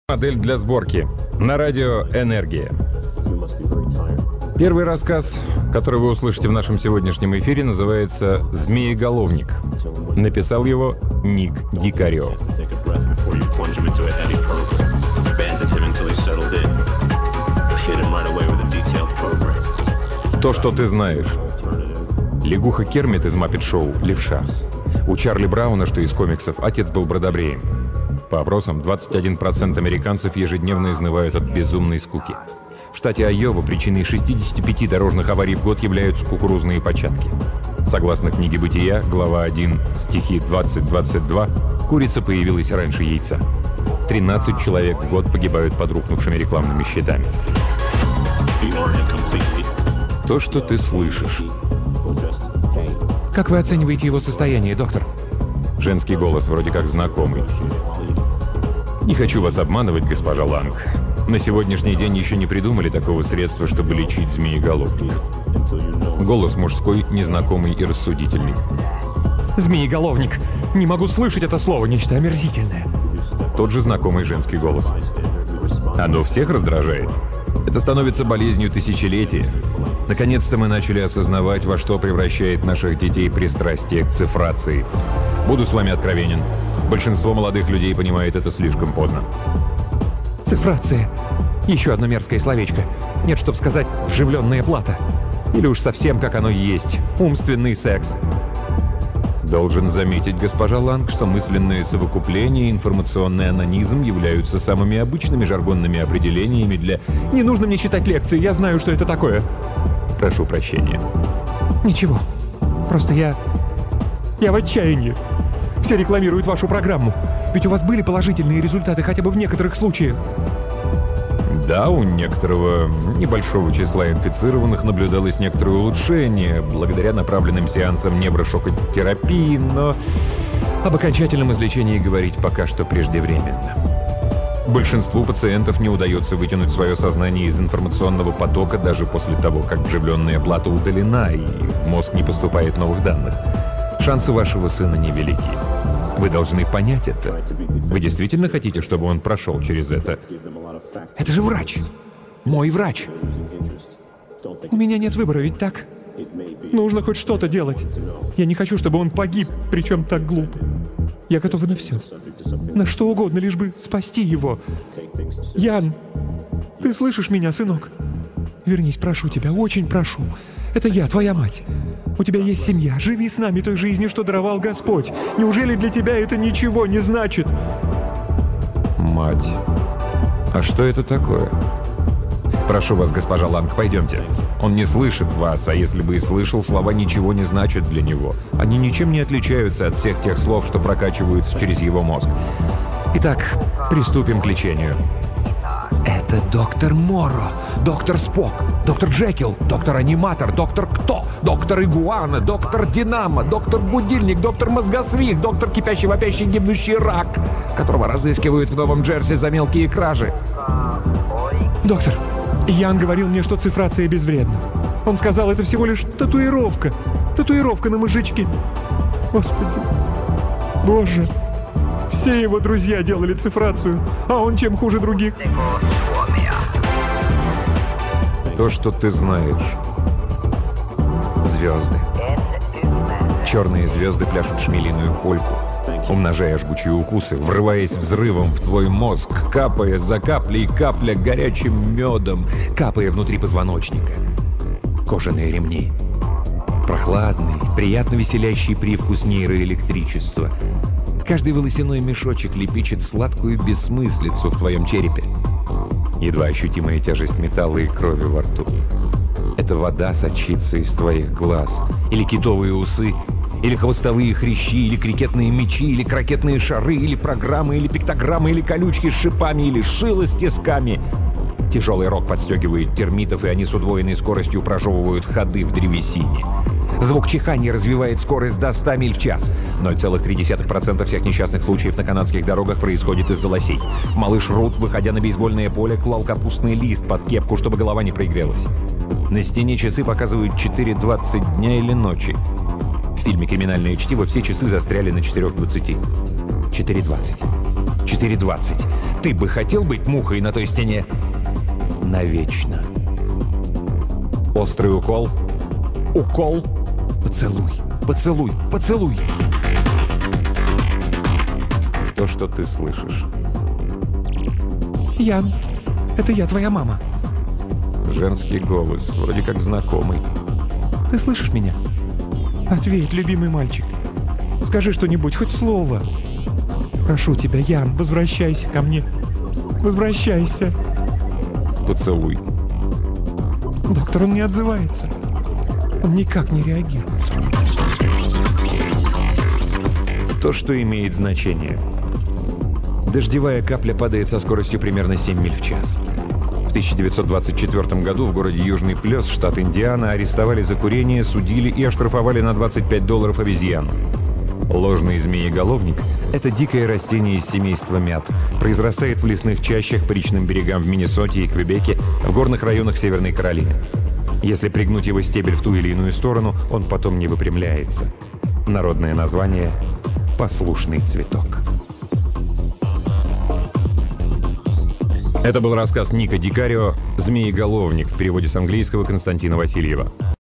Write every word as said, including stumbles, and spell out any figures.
Модель для сборки. На радио «Энергия». Первый рассказ, который вы услышите в нашем сегодняшнем эфире, называется «Змееголовник». Написал его Ник Дикарио. То, что ты знаешь. Лягуха Кермит из Маппет-шоу «Левша». У Чарли Брауна, что из комиксов, отец был бродобреем. По опросам, двадцать один процент американцев ежедневно изнывают от безумной скуки. В штате Айова причиной шестидесяти пяти дорожных аварий в год являются кукурузные початки. Согласно книге «Бытия», глава один, стихи двадцать двадцать два, курица появилась раньше яйца. тринадцать человек в год погибают под рухнувшими рекламными щитами. То, что ты слышишь. Как вы оцениваете его состояние, доктор? Женский голос, вроде как знакомый. Не хочу вас обманывать, госпожа Ланг. На сегодняшний день еще не придумали такого средства, чтобы лечить змееголовник. Голос мужской, незнакомый и рассудительный. Змееголовник! Не могу слышать это слово, нечто омерзительное. Тот же знакомый женский голос. Оно всех раздражает. Это становится болезнью тысячелетия. Наконец-то мы начали осознавать, во что превращает наших детей пристрастие к цифрации. Буду с вами откровенен. Большинство молодых людей понимает это слишком поздно. Цифрация. Еще одно мерзкое словечко. Нет, чтоб сказать «вживленная плата». Или уж совсем как оно есть. Умственный секс. Должен заметить, госпожа Ланг, что мысленное совокупление и информационный анонизм являются самыми обычными жаргонными определениями для... Не нужно мне читать лекции, я знаю, что это такое. Прошу прощения. Ничего. Просто я... Я в отчаянии. Все рекламируют вашу программу. Ведь у вас были положительные результаты хотя бы в некоторых случаях. Да, у некоторого небольшого числа инфицированных наблюдалось некоторое улучшение благодаря направленным сеансам неврошокотерапии, но об окончательном излечении говорить пока что преждевременно. Большинству пациентов не удается вытянуть свое сознание из информационного потока даже после того, как вживленная плата удалена и в мозг не поступает новых данных. Шансы вашего сына невелики. Вы должны понять это. Вы действительно хотите, чтобы он прошел через это? Это же врач. Мой врач. У меня нет выбора, ведь так? Нужно хоть что-то делать. Я не хочу, чтобы он погиб, причем так глупо. Я готова на все. На что угодно, лишь бы спасти его. Ян, ты слышишь меня, сынок? Вернись, прошу тебя, очень прошу. Это я, твоя мать. У тебя есть семья. Живи с нами той жизнью, что даровал Господь. Неужели для тебя это ничего не значит? Мать. А что это такое? Прошу вас, госпожа Ланг, пойдемте. Он не слышит вас, а если бы и слышал, слова ничего не значат для него. Они ничем не отличаются от всех тех слов, что прокачиваются через его мозг. Итак, приступим к лечению. Это доктор Моро, доктор Спок, доктор Джекил, доктор Аниматор, доктор Кто, доктор Игуана, доктор Динамо, доктор Будильник, доктор Мозгосвих, доктор Кипящий Вопящий Гибнущий Рак, которого разыскивают в Новом Джерси за мелкие кражи. Доктор, Ян говорил мне, что цифрация безвредна. Он сказал, это всего лишь татуировка. Татуировка на мозжечке. Господи, Боже. Все его друзья делали цифрацию, а он чем хуже других? То, что ты знаешь. Звезды. Черные звезды пляшут шмелиную польку, умножая жгучие укусы, врываясь взрывом в твой мозг, капая за каплей капля горячим медом, капая внутри позвоночника. Кожаные ремни. Прохладный, приятно веселящий привкус нейроэлектричества. Каждый волосяной мешочек лепечет сладкую бессмыслицу в твоем черепе. Едва ощутимая тяжесть металла и крови во рту. Эта вода сочится из твоих глаз. Или китовые усы, или хвостовые хрящи, или крикетные мячи, или крокетные шары, или программы, или пиктограммы, или колючки с шипами, или шило с тисками. Тяжелый рог подстегивает термитов, и они с удвоенной скоростью прожевывают ходы в древесине. Звук чихания развивает скорость до ста миль в час. ноль целых три десятых процента всех несчастных случаев на канадских дорогах происходит из-за лосей. Малыш Рут, выходя на бейсбольное поле, клал капустный лист под кепку, чтобы голова не проигрелась. На стене часы показывают четыре двадцать дня или ночи. В фильме «Криминальное чтиво» все часы застряли на четыре двадцать. четыре двадцать. четыре двадцать. Ты бы хотел быть мухой на той стене? Навечно. Острый укол. Укол. Поцелуй, поцелуй, поцелуй. То, что ты слышишь. Ян, это я, твоя мама. Женский голос, вроде как знакомый. Ты слышишь меня? Ответь, любимый мальчик. Скажи что-нибудь, хоть слово. Прошу тебя, Ян, возвращайся ко мне. Возвращайся. Поцелуй. Доктор, он не отзывается. Он никак не реагирует. То, что имеет значение. Дождевая капля падает со скоростью примерно семь миль в час. В тысяча девятьсот двадцать четвёртом году в городе Южный Плес, штат Индиана, арестовали за курение, судили и оштрафовали на двадцать пять долларов обезьяну. Ложный змееголовник – это дикое растение из семейства мят. Произрастает в лесных чащах по речным берегам в Миннесоте и Квебеке, в горных районах Северной Каролины. Если пригнуть его стебель в ту или иную сторону, он потом не выпрямляется. Народное название – послушный цветок. Это был рассказ Ника Дикарио «Змееголовник» в переводе с английского Константина Васильева.